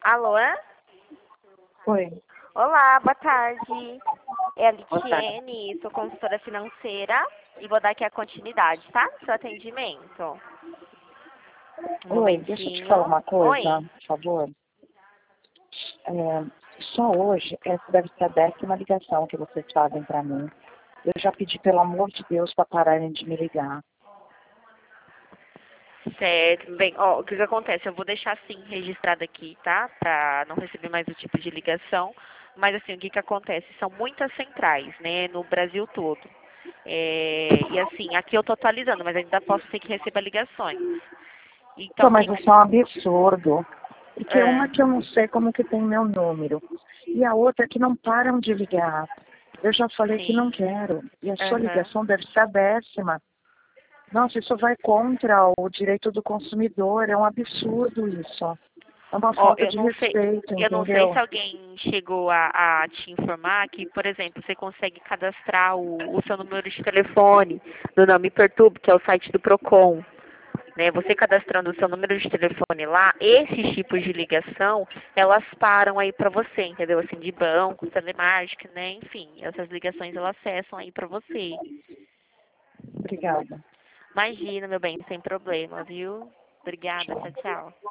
Alô? Oi. Olá, boa tarde. É a Boa tarde. Litiene, sou consultora financeira e vou dar aqui a continuidade, tá? Do seu atendimento. Um Oi, deixa eu te falar momentinho. uma coisa, Oi. por favor. Só hoje, essa deve ser a 10ª ligação que vocês fazem para mim. Eu já pedi, pelo amor de Deus, para pararem de me ligar. Certo. Bem, ó, o que acontece? Eu vou deixar assim registrado aqui, tá? Pra não receber mais o tipo de ligação. Mas assim, o que acontece? São muitas centrais, né? No Brasil todo. E assim, aqui eu tô atualizando, mas ainda posso ter que receber ligações. Pô, Então, o mas que isso é um absurdo. Porque uma é, que eu não sei como que tem meu número. E a outra que não param de ligar. Eu já falei que não sim. quero. E a sua Aham. ligação deve ser a 10ª. Nossa, isso vai contra o direito do consumidor. É um absurdo isso. É uma Ó, falta de respeito, eu não sei se entendeu? alguém chegou a te informar que, por exemplo, você consegue cadastrar o seu número de telefone no Nome Perturbe, que é o site do Procon. Né? Você cadastrando o seu número de telefone lá, esses tipos de ligação, elas param aí pra você, entendeu? Assim, de banco, telemarketing, né? Enfim, essas ligações elas cessam aí pra você. Obrigada. Imagina, meu bem, sem problema, viu? Obrigada, Tchau. tchau, tchau.